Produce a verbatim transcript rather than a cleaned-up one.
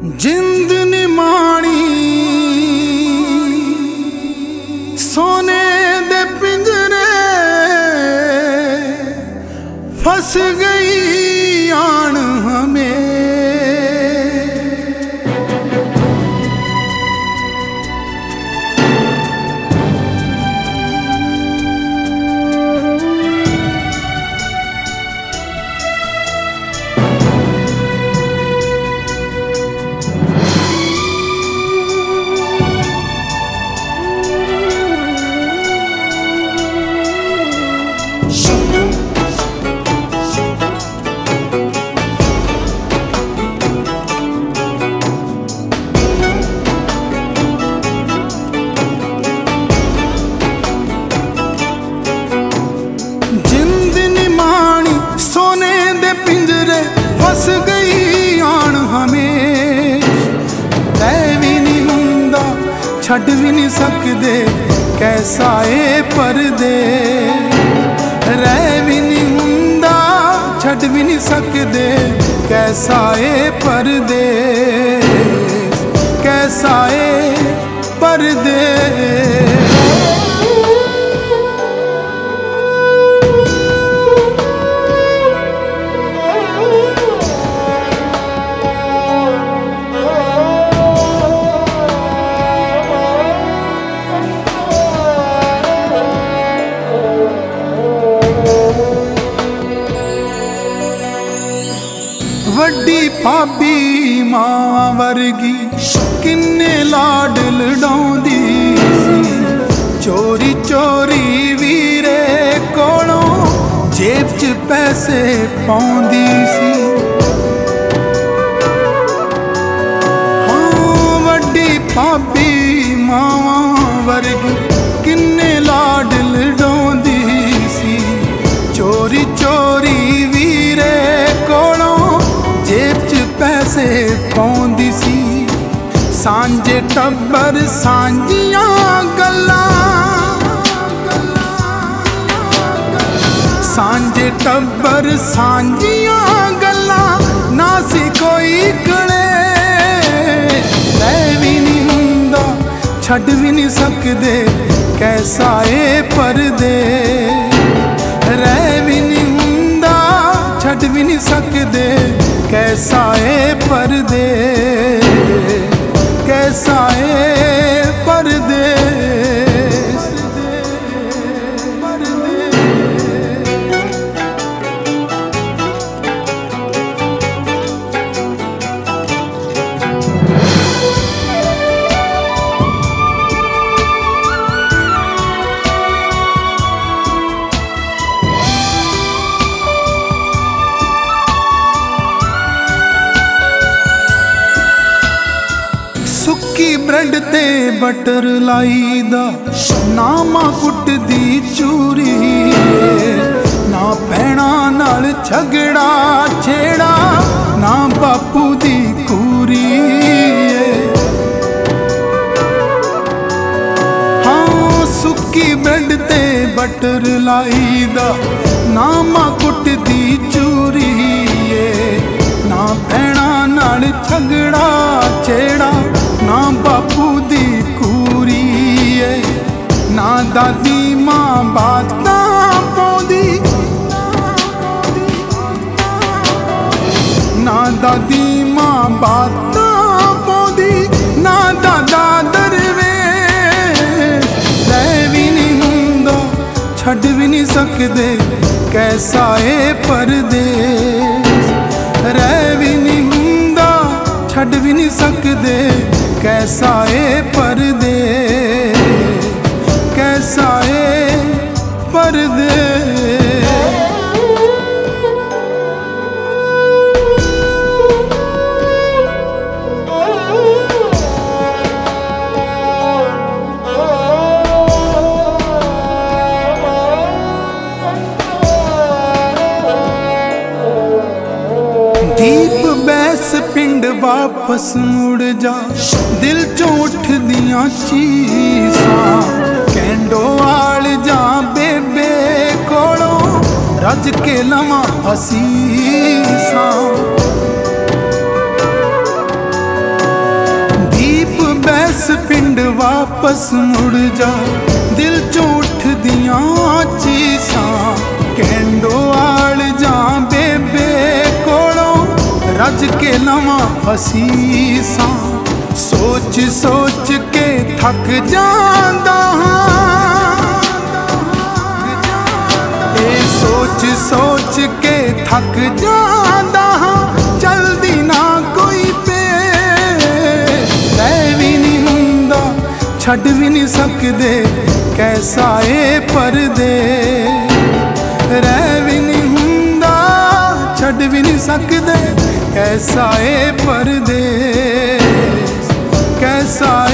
जिंद निमाणी सोने दे पिंजरे फस गई आन हमें। जिंद निमाणी सोने दे पिंजरे फस गई आन हमें। तै भी नहीं हुंदा छड़ भी नहीं सकदे कैसा ए परदे। रह भी नहीं हुंदा छड़ भी नहीं सकदे कैसा ए परदे। कैसा ए परदे। वड्डी भाभी मां वर्गी किन्ने लाड लडाउंदी सी। चोरी चोरी वीरे कोलों जेब च पैसे पाउंदी सी। हाँ वड्डी भाभी मां वर्गी किन्ने लाड लडाउंदी सी। चोरी चोरी वीरे कोलों जेब च पैसे पाउंदी सी। सांझे टब्बर सांझियां गल्लां। सांझे टब्बर सांझियां गल्लां ना सी कोई कले। रह भी नहीं हुंदा छड़ भी नहीं सकदे कैसा ए परदे। रह भी नहीं हुंदा छड़ भी नहीं सकदे कैसा ए परदे। कैसा ए परदे। सुक्की ब्रेड ते बटर लाई दा ना मां कुटदी चूरी। ना भैणा नाल झगड़ा छेड़ा ना बापू दी कूरी। हाँ सुक्की ब्रेड ते बटर लाई दा ना मां कुटदी चूरी। ना भैणा नाल झगड़ा छेड़ा ना बापू दी कूरी। ना दादी मां बातां पौंदी। ना दादी मां बातां पौंदी ना दादा दरवेश। रह भी नहीं हुंदा छड़ भी नहीं सकदे कैसा ए परदेस। रह भी नहीं हुंदा छड़ भी नहीं सकदे कैसा ए परदे। कैसा ए परदे। दीप बैस पिंड वापस मुड़ जा दिल चों उठदियां चीसां। कैंडो आल जा बेबे कोलों रज के लवां असीसां। वापस मुड़ जा। दिल चों उठदियां चीसां कहंदो आल जा बेबे कोलों रज के लवां असीसां। सोच सोच के थक जांदा हां, ए सोच सोच के थक जांदा हां। चलदी ना कोई पे रह भी नहीं हुंदा छड्ड भी नहीं सकदे कैसा ए परदेस। रह भी नहीं हुंदा छड्ड भी नहीं सकदे कैसा ए परदेस, कैसा